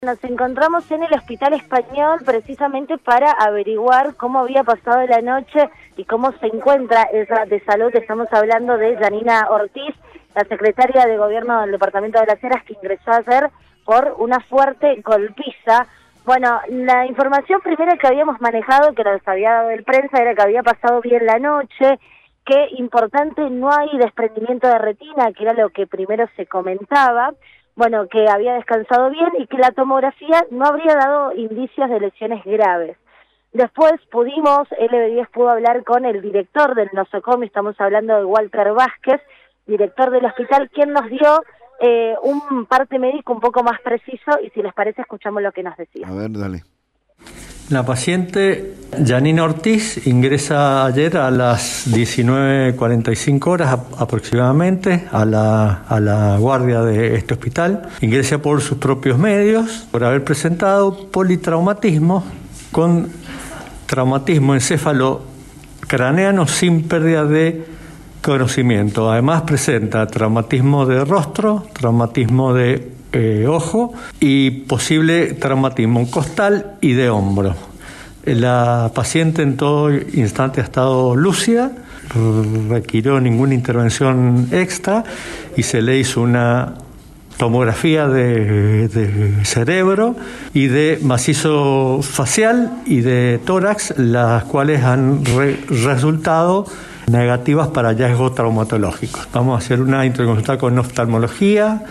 Nos encontramos en el Hospital Español precisamente para averiguar cómo había pasado la noche y cómo se encuentra esa de salud. Estamos hablando de Janina Ortiz, la secretaria de Gobierno del Departamento de Las Heras, que ingresó ayer por una fuerte golpiza. Bueno, la información primera que habíamos manejado, que nos había dado el prensa, era que había pasado bien la noche, que importante, no hay desprendimiento de retina, que era lo que primero se comentaba. Bueno, que había descansado bien y que la tomografía no habría dado indicios de lesiones graves. Después LB10 pudo hablar con el director del nosocomio, estamos hablando de Walter Vázquez, director del hospital, quien nos dio un parte médico un poco más preciso, y si les parece escuchamos lo que nos decía. A ver, dale. La paciente Janina Ortiz ingresa ayer a las 19:45 horas aproximadamente a la guardia de este hospital. Ingresa por sus propios medios por haber presentado politraumatismo con traumatismo encéfalo-craneano sin pérdida de conocimiento. Además presenta traumatismo de rostro, traumatismo de ojo y posible traumatismo costal y de hombro. La paciente en todo instante ha estado lúcida, requirió ninguna intervención extra y se le hizo una tomografía de cerebro y de macizo facial y de tórax, las cuales han resultado negativas para hallazgos traumatológicos. Vamos a hacer una interconsulta con oftalmología,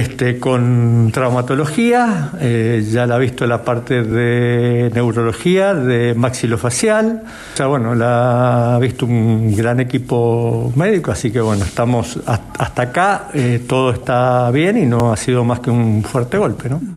con traumatología, ya la ha visto la parte de neurología, de maxilofacial, o sea, bueno, la ha visto un gran equipo médico, así que bueno, estamos hasta acá, todo está bien y no ha sido más que un fuerte golpe, ¿no?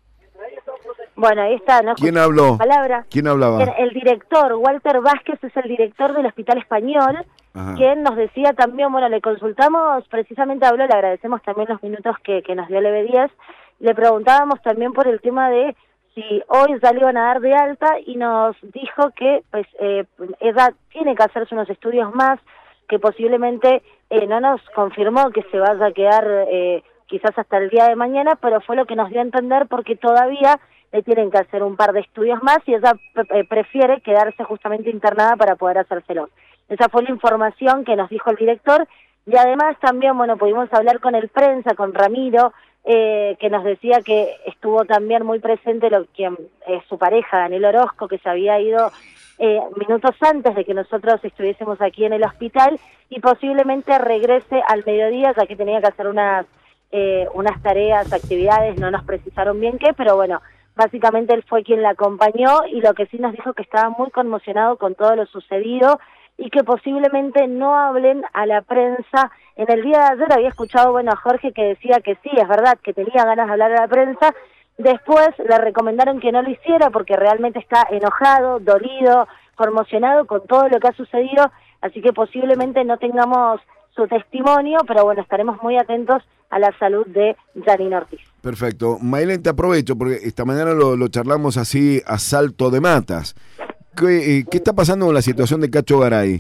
Bueno, ahí está, ¿no? ¿Quién habló? Palabra. ¿Quién hablaba? El director, Walter Vázquez, es el director del Hospital Español. Ajá. Quien nos decía también, bueno, le consultamos, precisamente habló, le agradecemos también los minutos que nos dio LB10, le preguntábamos también por el tema de si hoy ya le iban a dar de alta, y nos dijo que pues ella tiene que hacerse unos estudios más, que posiblemente no nos confirmó que se vaya a quedar quizás hasta el día de mañana, pero fue lo que nos dio a entender, porque todavía le tienen que hacer un par de estudios más y ella prefiere quedarse justamente internada para poder hacérselos. Esa fue la información que nos dijo el director, y además también, bueno, pudimos hablar con el prensa, con Ramiro, que nos decía que estuvo también muy presente quien es su pareja, Daniel Orozco, que se había ido minutos antes de que nosotros estuviésemos aquí en el hospital, y posiblemente regrese al mediodía, ya que tenía que hacer unas tareas, actividades, no nos precisaron bien qué, pero bueno, básicamente él fue quien la acompañó, y lo que sí nos dijo que estaba muy conmocionado con todo lo sucedido y que posiblemente no hablen a la prensa. En el día de ayer había escuchado, bueno, a Jorge, que decía que sí, es verdad, que tenía ganas de hablar a la prensa. Después le recomendaron que no lo hiciera porque realmente está enojado, dolido, conmocionado con todo lo que ha sucedido, así que posiblemente no tengamos su testimonio, pero bueno, estaremos muy atentos a la salud de Janina Ortiz. Perfecto. Maylen, te aprovecho porque esta mañana lo charlamos así a salto de matas. ¿Qué está pasando con la situación de Cacho Garay?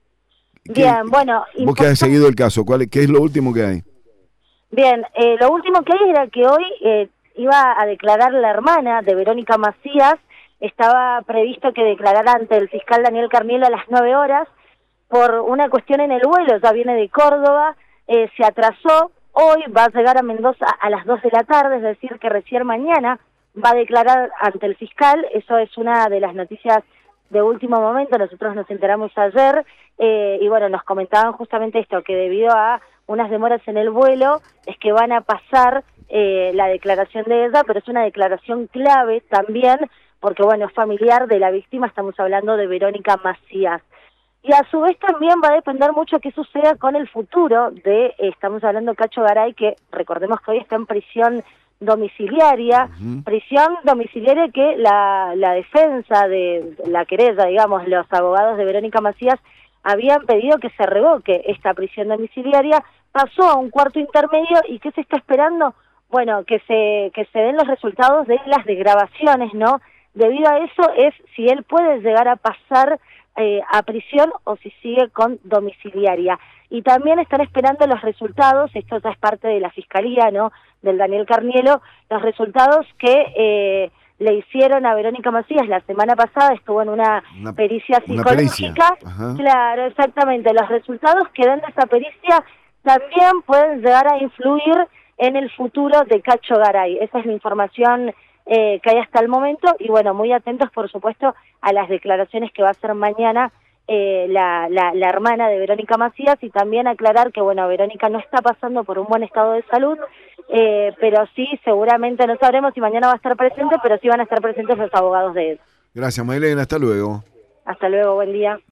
Bien, bueno... Vos que has seguido el caso, ¿qué es lo último que hay? Bien, lo último que hay era que hoy iba a declarar la hermana de Verónica Macías. Estaba previsto que declarara ante el fiscal Daniel Carnielo a las 9 horas por una cuestión en el vuelo. Ya viene de Córdoba, se atrasó. Hoy va a llegar a Mendoza a las 2 de la tarde, es decir, que recién mañana va a declarar ante el fiscal. Eso es una de las noticias de último momento, nosotros nos enteramos ayer, y bueno, nos comentaban justamente esto, que debido a unas demoras en el vuelo, es que van a pasar la declaración de ella, pero es una declaración clave también, porque bueno, es familiar de la víctima, estamos hablando de Verónica Macías. Y a su vez también va a depender mucho qué suceda con el futuro estamos hablando de Cacho Garay, que recordemos que hoy está en prisión domiciliaria, prisión domiciliaria que la defensa de la querella, digamos, los abogados de Verónica Macías habían pedido que se revoque esta prisión domiciliaria, pasó a un cuarto intermedio. ¿Y qué se está esperando? Bueno, que se den los resultados de las desgrabaciones, ¿no? Debido a eso es si él puede llegar a pasar a prisión o si sigue con domiciliaria. y también están esperando los resultados, esto ya es parte de la Fiscalía, ¿no?, del Daniel Carnielo, los resultados que le hicieron a Verónica Macías la semana pasada, estuvo en una pericia psicológica. Claro, exactamente, los resultados que dan de esa pericia también pueden llegar a influir en el futuro de Cacho Garay. Esa es la información que hay hasta el momento, y bueno, muy atentos por supuesto a las declaraciones que va a hacer mañana la hermana de Verónica Macías, y también aclarar que bueno, Verónica no está pasando por un buen estado de salud, pero sí, seguramente no sabremos si mañana va a estar presente, pero sí van a estar presentes los abogados de él. Gracias, Maylena, hasta luego. Hasta luego, buen día.